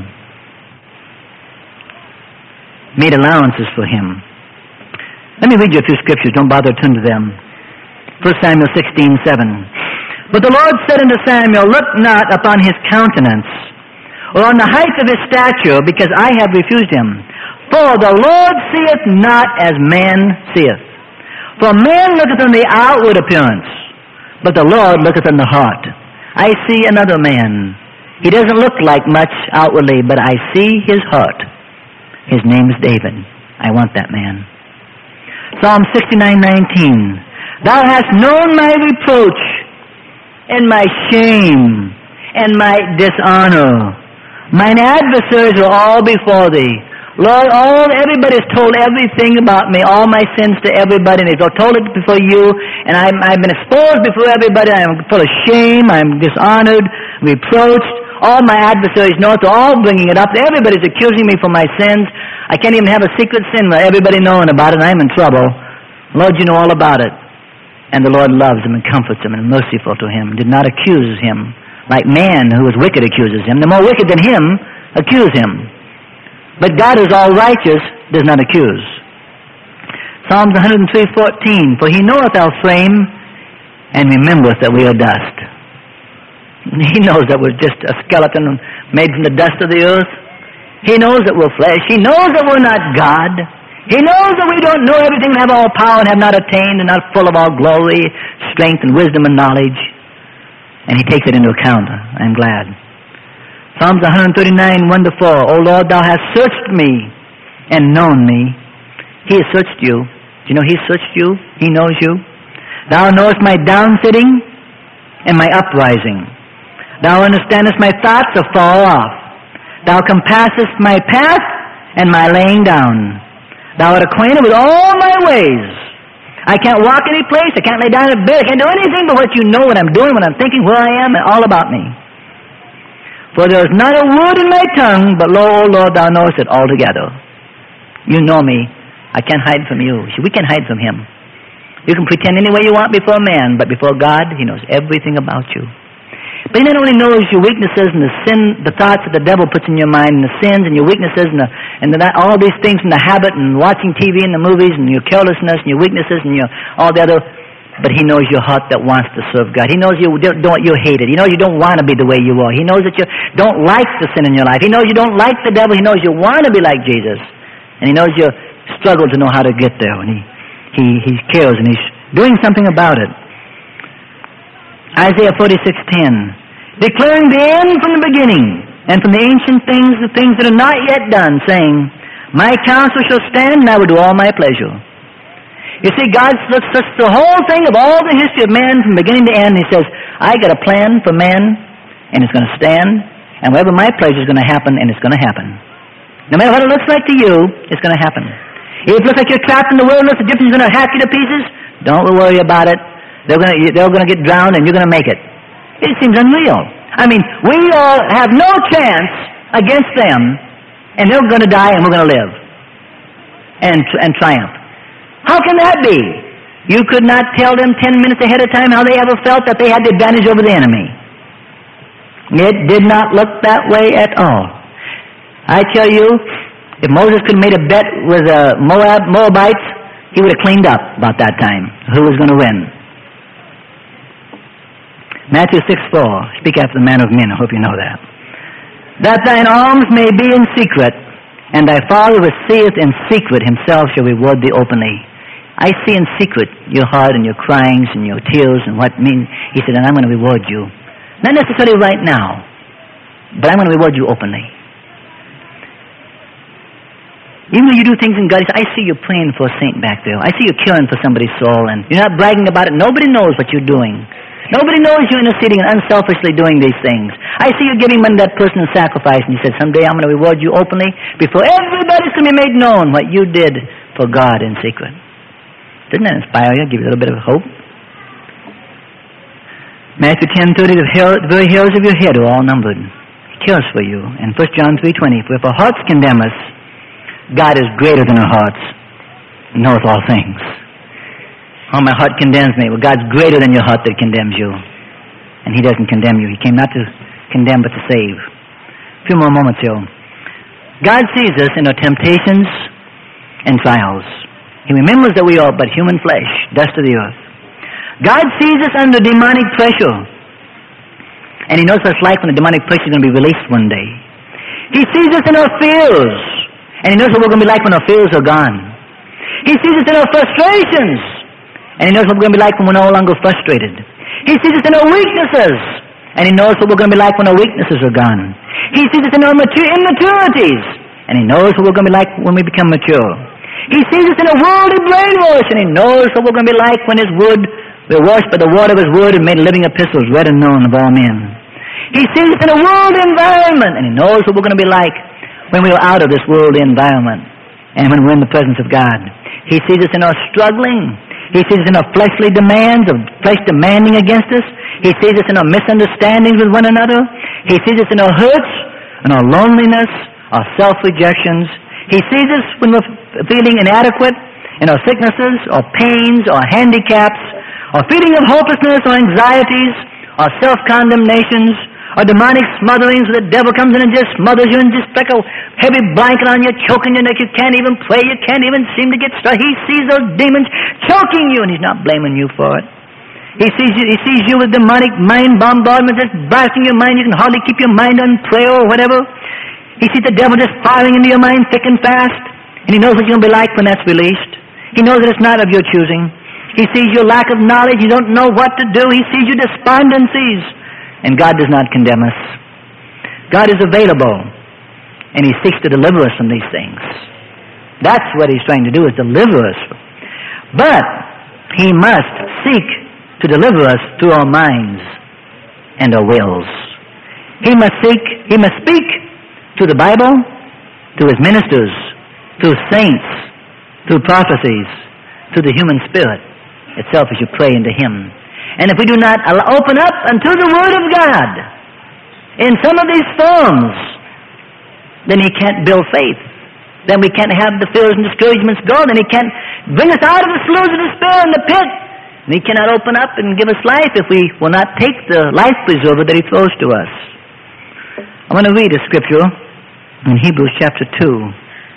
Made allowances for him. Let me read you a few scriptures. Don't bother to turn to them. First Samuel sixteen seven. But the Lord said unto Samuel, look not upon his countenance, or on the height of his stature, because I have refused him. For the Lord seeth not as man seeth. For man looketh on the outward appearance, but the Lord looketh on the heart. I see another man. He doesn't look like much outwardly, but I see his heart. His name is David. I want that man. Psalm sixty-nine nineteen. Thou hast known my reproach, and my shame, and my dishonor. Mine adversaries are all before thee. Lord, all everybody's told everything about me, all my sins to everybody, and they've told it before you, and I'm, I've been exposed before everybody. I'm full of shame, I'm dishonored, reproached. All my adversaries know it. They're all bringing it up. Everybody's accusing me for my sins. I can't even have a secret sin without everybody knowing about it, and I'm in trouble. Lord, you know all about it. And the Lord loves him and comforts him and is merciful to him, did not accuse him like man who is wicked accuses him. The more wicked than him accuse him. But God, who is all righteous, does not accuse. Psalms one hundred three fourteen, for he knoweth our frame, and remembereth that we are dust. He knows that we're just a skeleton made from the dust of the earth. He knows that we're flesh. He knows that we're not God. He knows that we don't know everything and have all power and have not attained and not full of all glory, strength, and wisdom and knowledge. And he takes it into account. I'm glad. Psalms one thirty-nine, one to four. O Lord, thou hast searched me and known me. He has searched you. Do you know he searched you? He knows you. Thou knowest my downsitting and my uprising. Thou understandest my thoughts afar off. Thou compassest my path and my laying down. Thou art acquainted with all my ways. I can't walk any place. I can't lay down in bed. I can't do anything but what you know, what I'm doing, what I'm thinking, where I am, and all about me. For there is not a word in my tongue, but lo, O Lord, thou knowest it altogether. You know me. I can't hide from you. We can't hide from him. You can pretend any way you want before man, but before God, he knows everything about you. But he not only knows your weaknesses and the sin, the thoughts that the devil puts in your mind, and the sins and your weaknesses and, the, and the, all these things from the habit and watching T V and the movies and your carelessness and your weaknesses and your all the other. But he knows your heart that wants to serve God. He knows you don't, don't you hate it. He knows you don't want to be the way you are. He knows that you don't like the sin in your life. He knows you don't like the devil. He knows you want to be like Jesus, and he knows you struggle to know how to get there. And he he he cares and he's doing something about it. Isaiah forty-six ten, declaring the end from the beginning, and from the ancient things, the things that are not yet done, saying, my counsel shall stand, and I will do all my pleasure. You see, God looks at the whole thing of all the history of man from beginning to end. He says, I got a plan for man, and it's going to stand, and wherever my pleasure is going to happen, and it's going to happen. No matter what it looks like to you, it's going to happen. If it looks like you're trapped in the wilderness, the Egyptians are going to hack you to pieces, don't worry about it. They're going to, they're going to get drowned, and you're going to make it. It seems unreal. I mean, we all have no chance against them, and they're going to die, and we're going to live and and triumph. How can that be? You could not tell them ten minutes ahead of time how they ever felt that they had the advantage over the enemy. It did not look that way at all. I tell you, if Moses could have made a bet with uh, Moab, Moabites, he would have cleaned up about that time who was going to win. Matthew six four, speak after the manner of men. I hope you know that. That thine alms may be in secret, and thy Father which seeth in secret himself shall reward thee openly. I see in secret your heart and your cryings and your tears and what means. He said, and I'm going to reward you. Not necessarily right now, but I'm going to reward you openly. Even when you do things in God, I see you praying for a saint back there. I see you caring for somebody's soul, and you're not bragging about it. Nobody knows what you're doing. Nobody knows you're interceding and unselfishly doing these things. I see you giving money to that person in sacrifice, and you said, someday I'm going to reward you openly before everybody's going to be made known what you did for God in secret. Didn't that inspire you? Give you a little bit of hope? Matthew ten thirty, the, hair, the very hairs of your head are all numbered. He cares for you. And First John three twenty, for if our hearts condemn us, God is greater than our hearts and knoweth all things. Oh, my heart condemns me. Well, God's greater than your heart that condemns you. And he doesn't condemn you. He came not to condemn, but to save. A few more moments here. God sees us in our temptations and trials. He remembers that we are but human flesh, dust of the earth. God sees us under demonic pressure. And he knows what it's like when the demonic pressure is going to be released one day. He sees us in our fears. And he knows what we're going to be like when our fears are gone. He sees us in our frustrations. And he knows what we're going to be like when we're no longer frustrated. He sees us in our weaknesses. And he knows what we're going to be like when our weaknesses are gone. He sees us in our mature immaturities. And he knows what we're going to be like when we become mature. He sees us in a worldly brainwash. And he knows what we're going to be like when his word, we're washed by the water of his word and made living epistles, read and known of all men. He sees us in a worldly environment. And he knows what we're going to be like when we are out of this worldly environment and when we're in the presence of God. He sees us in our struggling. He sees us in our fleshly demands, of flesh demanding against us. He sees us in our misunderstandings with one another. He sees us in our hurts and our loneliness, our self-rejections. He sees us when we're feeling inadequate, in our sicknesses, our pains, our handicaps, our feeling of hopelessness, our anxieties, our self-condemnations, or demonic smotherings where the devil comes in and just smothers you and just like a heavy blanket on you, choking your neck. You can't even pray. You can't even seem to get started. He sees those demons choking you, and he's not blaming you for it. He sees you, he sees you with demonic mind bombardment just blasting your mind. You can hardly keep your mind on prayer or whatever. He sees the devil just firing into your mind thick and fast, and he knows what you're going to be like when that's released. He knows that it's not of your choosing. He sees your lack of knowledge. You don't know what to do. He sees your despondencies. And God does not condemn us. God is available, and He seeks to deliver us from these things. That's what He's trying to do, is deliver us. But He must seek to deliver us through our minds and our wills. He must seek, He must speak through the Bible, through His ministers, through saints, through prophecies, through the human spirit itself as you pray into Him. And if we do not open up unto the Word of God in some of these forms, then He can't build faith. Then we can't have the fears and discouragements go. Then He can't bring us out of the sloughs of despair and the pit. And He cannot open up and give us life if we will not take the life preserver that He throws to us. I want to read a scripture in Hebrews chapter two.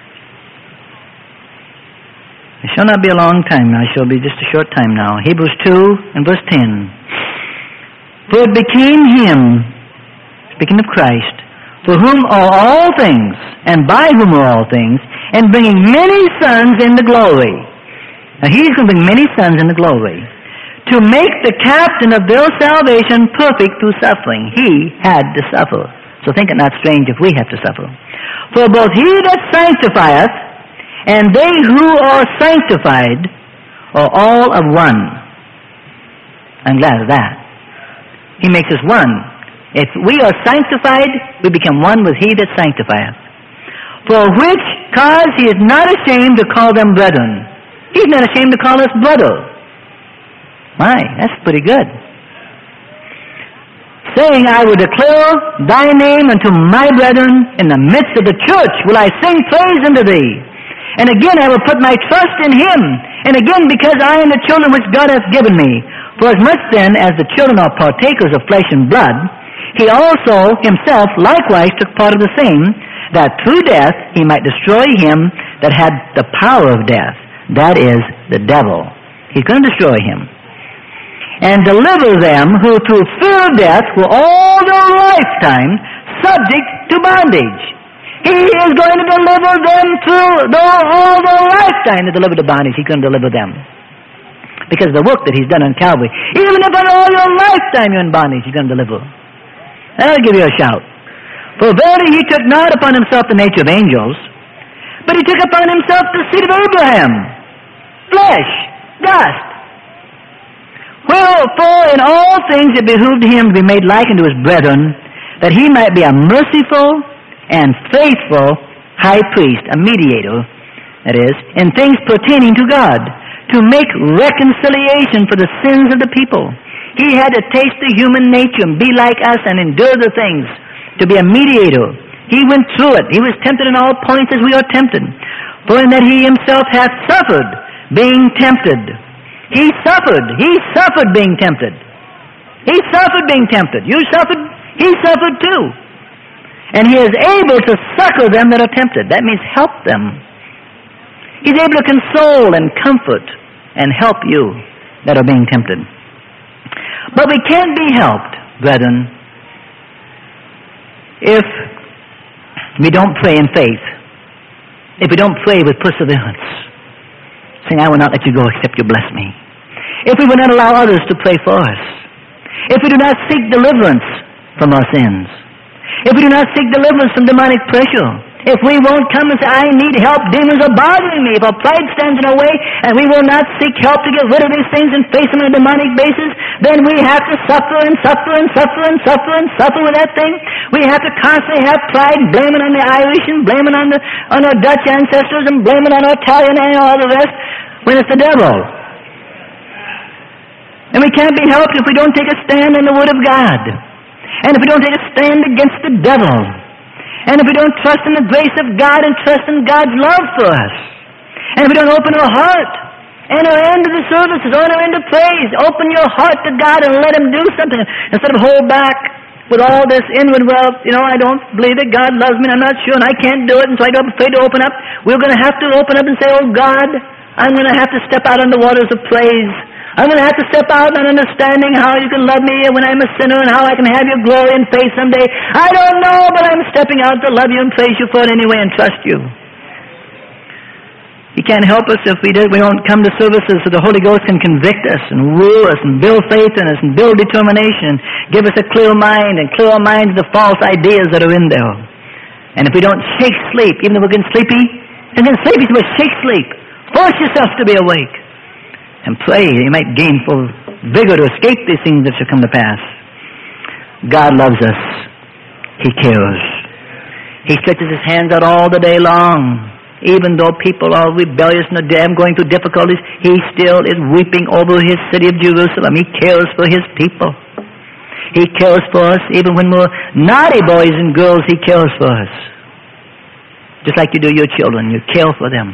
It shall not be a long time now. It shall be just a short time now. Hebrews two and verse ten. For it became Him, speaking of Christ, for whom are all things, and by whom are all things, and bringing many sons into glory. Now He's going to bring many sons into glory, to make the captain of their salvation perfect through suffering. He had to suffer. So think it not strange if we have to suffer. For both He that sanctifieth and they who are sanctified are all of one. I'm glad of that. He makes us one. If we are sanctified, we become one with He that sanctifieth. For which cause He is not ashamed to call them brethren. He's not ashamed to call us brother. My, that's pretty good. Saying, I will declare Thy name unto my brethren. In the midst of the church will I sing praise unto Thee. And again I will put my trust in Him. And again because I am the children which God hath given me. For as much then as the children are partakers of flesh and blood, He also Himself likewise took part of the same, that through death He might destroy him that had the power of death. That is, the devil. He's going to destroy him. And deliver them who through fear of death were all their lifetime subject to bondage. He is going to deliver them through the, all their lifetime to deliver the bondage. He's going to deliver them. Because of the work that He's done on Calvary. Even if in all your lifetime you're in bondage, He's going to deliver. That'll give you a shout. For verily He took not upon Himself the nature of angels, but He took upon Himself the seed of Abraham. Flesh, dust. Wherefore in all things it behooved Him to be made like unto His brethren, that He might be a merciful and faithful high priest, a mediator, that is, in things pertaining to God, to make reconciliation for the sins of the people. He had to taste the human nature and be like us and endure the things, to be a mediator. He went through it. He was tempted in all points as we are tempted. For in that He Himself hath suffered, being tempted. He suffered. He suffered being tempted. He suffered being tempted. You suffered. He suffered too. And He is able to succor them that are tempted. That means help them. He's able to console and comfort and help you that are being tempted. But we can't be helped, brethren, if we don't pray in faith. If we don't pray with perseverance. Saying, I will not let you go except you bless me. If we will not allow others to pray for us. If we do not seek deliverance from our sins. If we do not seek deliverance from demonic pressure. If we won't come and say, I need help, demons are bothering me. If our pride stands in our way and we will not seek help to get rid of these things and face them on a demonic basis, then we have to suffer and suffer and suffer and suffer and suffer with that thing. We have to constantly have pride, blaming on the Irish and blaming on the on our Dutch ancestors and blaming on our Italian and all the rest, when it's the devil. And we can't be helped if we don't take a stand on the Word of God. And if we don't take a stand against the devil. And if we don't trust in the grace of God and trust in God's love for us. And if we don't open our heart, enter into the services, enter into praise, open your heart to God and let Him do something. Instead of hold back, with all this inward, well, you know, I don't believe that God loves me, and I'm not sure, and I can't do it, and so I'm afraid to open up. We're going to have to open up and say, oh, God, I'm going to have to step out on the waters of praise. I'm going to have to step out on understanding how you can love me when I'm a sinner and how I can have your glory and faith someday. I don't know, but I'm stepping out to love you and praise you for it anyway and trust you. He can't help us if we, did, we don't come to services so the Holy Ghost can convict us and rule us and build faith in us and build determination and give us a clear mind and clear our minds of the false ideas that are in there. And if we don't shake sleep, even though we're getting sleepy, we're getting sleepy, so we shake sleep. Force yourself to be awake and pray that you might gain full vigor to escape these things that shall come to pass. God loves us. He cares. He stretches His hands out all the day long. Even though people are rebellious and damn going through difficulties, He still is weeping over His city of Jerusalem. He cares for His people. He cares for us. Even when we're naughty boys and girls, He cares for us. Just like you do your children. You care for them.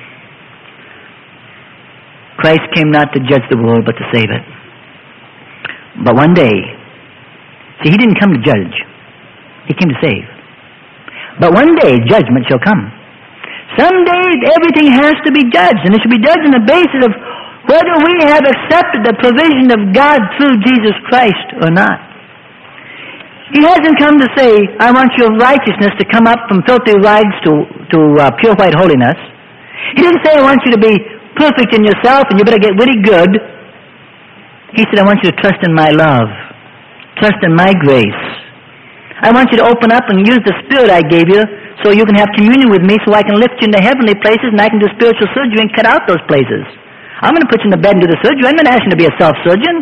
Christ came not to judge the world, but to save it. But one day, see, He didn't come to judge. He came to save. But one day, judgment shall come. Someday, everything has to be judged, and it should be judged on the basis of whether we have accepted the provision of God through Jesus Christ or not. He hasn't come to say, I want your righteousness to come up from filthy rags to, to uh, pure white holiness. He didn't say, I want you to be perfect in yourself and you better get really good. He said, I want you to trust in my love. Trust in my grace. I want you to open up and use the Spirit I gave you so you can have communion with me so I can lift you into heavenly places and I can do spiritual surgery and cut out those places. I'm going to put you in the bed and do the surgery. I'm not asking you to be a self-surgeon.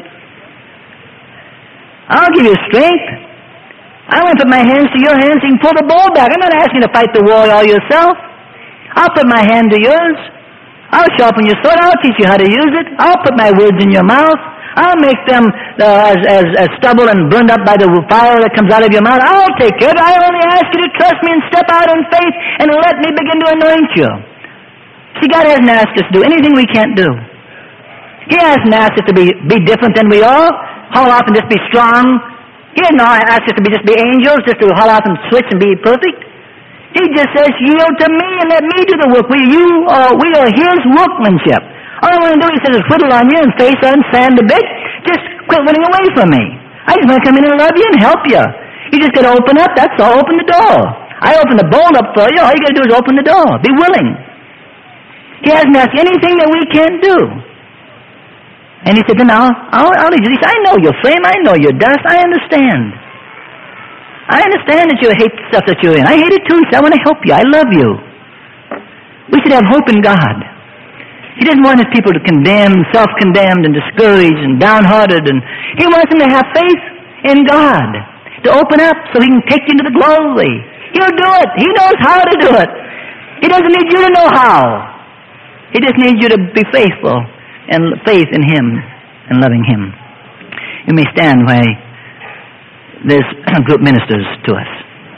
I'll give you strength. I want to put my hands to your hands so you can pull the bow back. I'm not asking you to fight the war all yourself. I'll put my hand to yours. I'll sharpen your sword. I'll teach you how to use it. I'll put my words in your mouth. I'll make them uh, as, as, as stubble and burned up by the fire that comes out of your mouth. I'll take care of it. I only ask you to trust me and step out in faith and let me begin to anoint you. See, God hasn't asked us to do anything we can't do. He hasn't asked us to be, be different than we are, haul off and just be strong. He hasn't asked us to be just be angels, just to haul off and switch and be perfect. He just says, yield to me and let me do the work. We, you are, we are His workmanship. All I want to do, He says, is whittle on you and face on sand a bit. Just quit running away from me. I just want to come in and love you and help you. You just got to open up. That's all. Open the door. I open the bowl up for you. All you got to do is open the door. Be willing. He hasn't asked anything that we can't do. And He said, then I'll, I'll, I'll lead you. He said, I know your frame. I know your dust. I understand. I understand that you hate the stuff that you're in. I hate it too. He said, I want to help you. I love you. We should have hope in God. He doesn't want His people to condemn, self-condemned and discouraged and downhearted. And He wants them to have faith in God, to open up so He can take you into the glory. He'll do it. He knows how to do it. He doesn't need you to know how. He just needs you to be faithful and faith in Him and loving Him. You may stand while this group ministers to us.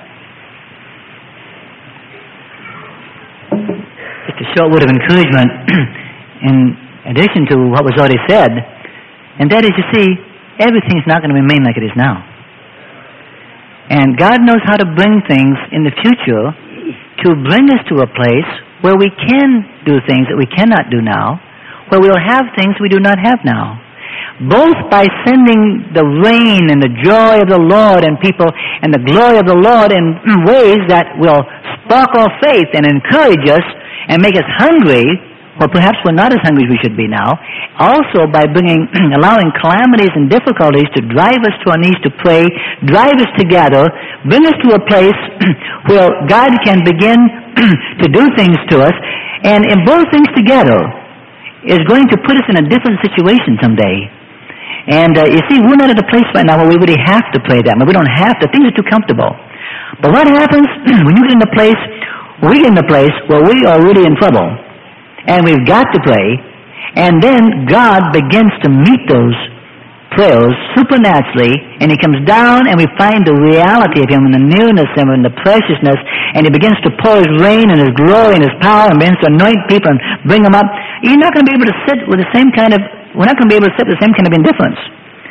Just a short word of encouragement in addition to what was already said, and that is, you see, everything's not going to remain like it is now. And God knows how to bring things in the future to bring us to a place where we can do things that we cannot do now, where we'll have things we do not have now. Both by sending the rain and the joy of the Lord and people and the glory of the Lord in ways that will spark our faith and encourage us and make us hungry, or perhaps we're not as hungry as we should be now. Also by bringing, allowing calamities and difficulties to drive us to our knees to pray, drive us together, bring us to a place where God can begin to do things to us, and in both things together is going to put us in a different situation someday. And uh, you see, we're not at a place right now where we really have to pray that much. We don't have to. Things are too comfortable. But what happens when you get in a place, we get in a place where we are really in trouble, and we've got to pray, and then God begins to meet those prayers supernaturally, and He comes down, and we find the reality of Him and the nearness of Him and the preciousness, and He begins to pour His rain and His glory and His power and begins to anoint people and bring them up. You're not going to be able to sit with the same kind of, we're not going to be able to sit with the same kind of indifference.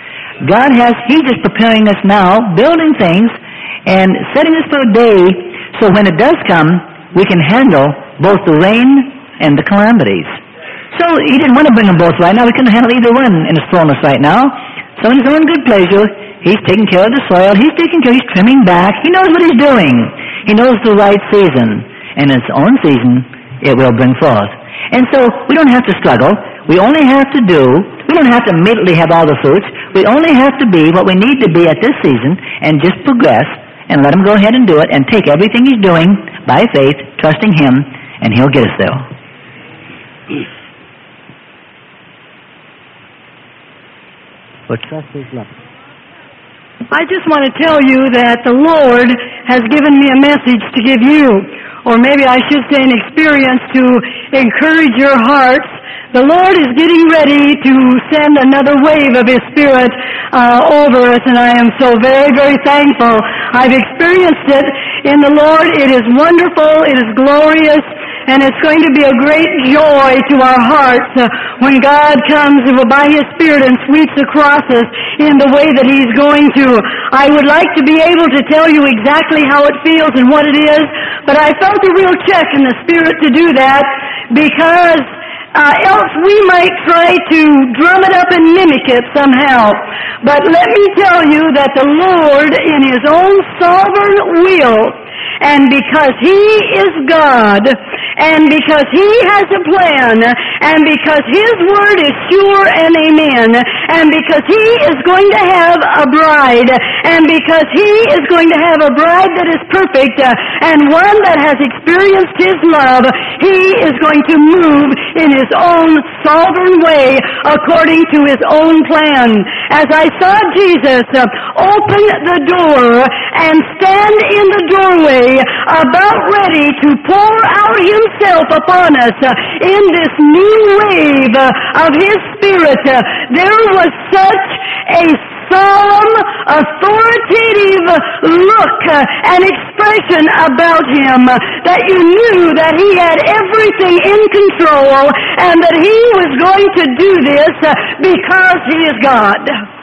God has, He's just preparing us now, building things, and setting us for a day, so when it does come, we can handle both the rain and the calamities. So He didn't want to bring them both right now. We couldn't handle either one in His fullness right now. So in His own good pleasure, He's taking care of the soil. He's taking care, He's trimming back. He knows what He's doing. He knows the right season. And in its own season, it will bring forth. And so we don't have to struggle. We only have to do, we don't have to immediately have all the fruits. We only have to be what we need to be at this season and just progress and let Him go ahead and do it and take everything He's doing by faith, trusting Him, and He'll get us there. For trust is love. I just want to tell you that the Lord has given me a message to give you, or maybe I should say an experience to encourage your hearts. The Lord is getting ready to send another wave of His Spirit uh, over us, and I am so very, very thankful. I've experienced it in the Lord. It is wonderful. It is glorious. And it's going to be a great joy to our hearts uh, when God comes by His Spirit and sweeps across us in the way that He's going to. I would like to be able to tell you exactly how it feels and what it is, but I felt a real check in the Spirit to do that, because Uh, else we might try to drum it up and mimic it somehow. But let me tell you that the Lord, in His own sovereign will, and because He is God, and because He has a plan, and because His word is sure and amen, and because He is going to have a bride, and because He is going to have a bride that is perfect, uh, and one that has experienced His love, He is going to move in His own sovereign way according to His own plan. As I saw Jesus uh, open the door and stand in the doorway about ready to pour out Himself upon us uh, in this new wave uh, of His Spirit, uh, there was such a solemn, authoritative look uh, and expression about Him uh, that you knew that He had everything in control and that He was going to do this uh, because He is God.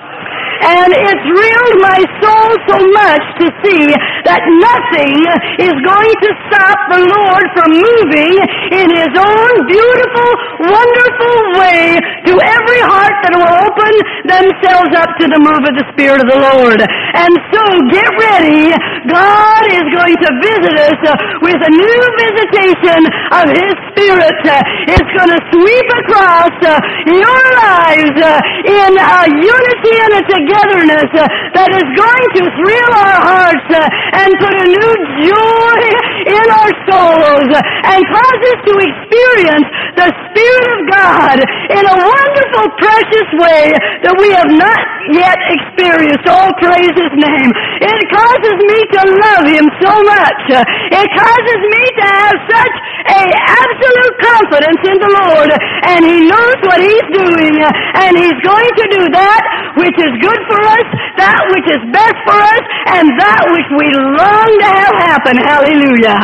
And it thrilled my soul so much to see that nothing is going to stop the Lord from moving in His own beautiful, wonderful way to every heart that will open themselves up to the move of the Spirit of the Lord. And so get ready. God is going to visit us with a new visitation of His Spirit. It's going to sweep across your lives in a unity and a togetherness that is going to thrill our hearts and put a new joy in our souls and cause us to experience the Spirit of God in a wonderful, precious way that we have not yet experienced. Oh, praise His name. It causes me to love Him so much. It causes me to have such a absolute confidence in the Lord, and He knows what He's doing, and He's going to do that which is good for us, that which is best for us, and that which we long to have happen. Hallelujah.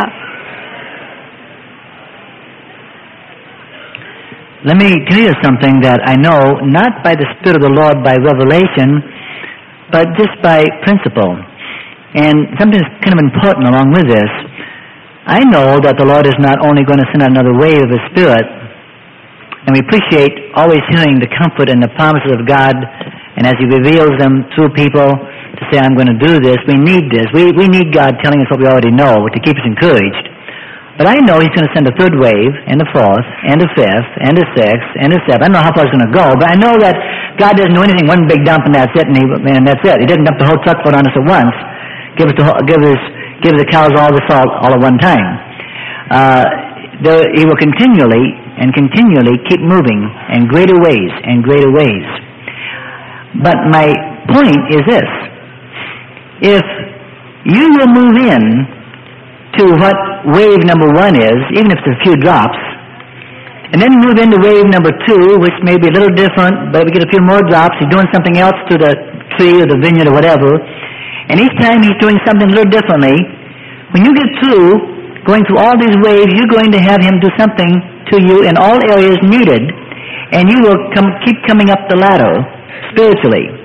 Let me tell you something that I know, not by the Spirit of the Lord by revelation, but just by principle. And something that's kind of important along with this. I know that the Lord is not only going to send out another wave of His Spirit, and we appreciate always hearing the comfort and the promises of God, and as He reveals them through people to say, I'm going to do this, we need this. We, we need God telling us what we already know to keep us encouraged. But I know He's going to send a third wave, and a fourth, and a fifth, and a sixth, and a seventh. I don't know how far it's going to go, but I know that God doesn't do anything one big dump and that's it, and, he, and that's it. He didn't dump the whole truckload on us at once. Give us the, give us, give the cows all the salt all at one time. Uh, there, he will continually and continually keep moving in greater ways and greater ways. But my point is this. If you will move in to what wave number one is, even if it's a few drops, and then move into wave number two, which may be a little different, but we get a few more drops, He's doing something else to the tree or the vineyard or whatever, and each time He's doing something a little differently, when you get through going through all these waves, you're going to have Him do something to you in all areas needed, and you will come, keep coming up the ladder spiritually.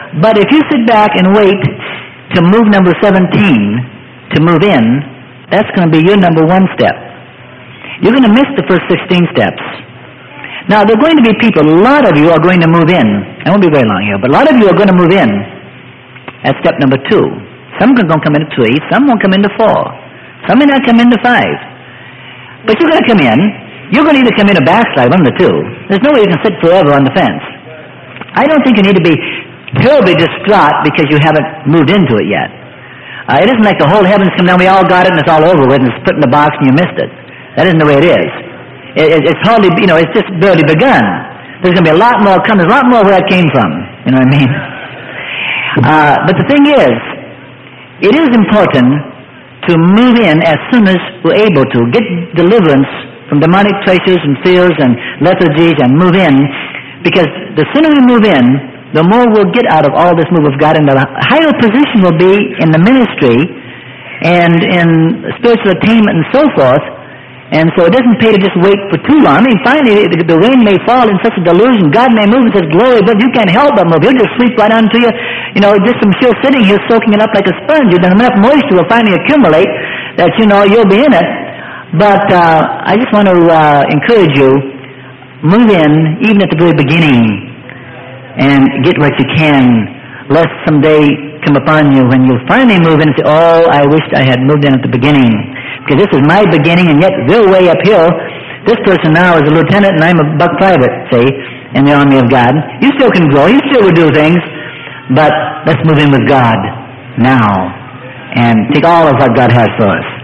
But if you sit back and wait to move number seventeen, to move in, that's going to be your number one step. You're going to miss the first sixteen steps. Now, there are going to be people, a lot of you are going to move in. I won't be very long here, but a lot of you are going to move in at step number two. Some are going to come into three, some won't come into four. Some may not come into five. But you're going to come in. You're going to either come in or backslide, one of the two. There's no way you can sit forever on the fence. I don't think you need to be terribly distraught because you haven't moved into it yet. Uh, it isn't like the whole heavens come down, we all got it, and it's all over with, and it's put in the box, and you missed it. That isn't the way it is. It, it, it's hardly, you know, it's just barely begun. There's going to be a lot more coming. There's a lot more where that came from. You know what I mean? Uh, but the thing is, it is important to move in as soon as we're able to. Get deliverance from demonic treasures and fears and lethargies and move in, because the sooner we move in, the more we'll get out of all this move of God, and the higher position will be in the ministry and in spiritual attainment and so forth. And so it doesn't pay to just wait for too long. I mean, finally, the, the rain may fall in such a delusion. God may move in such glory, but you can't help but move. He'll just sweep right onto you. You know, just from sheer sitting here, soaking it up like a sponge. Then enough moisture will finally accumulate that, you know, you'll be in it. But uh, I just want to uh, encourage you, move in even at the very beginning and get what you can, lest someday come upon you when you finally move in and say, oh, I wished I had moved in at the beginning. Because this is my beginning, and yet they're way up here. This person now is a lieutenant, and I'm a buck private, say, in the army of God. You still can grow. You still will do things. But let's move in with God now and take all of what God has for us.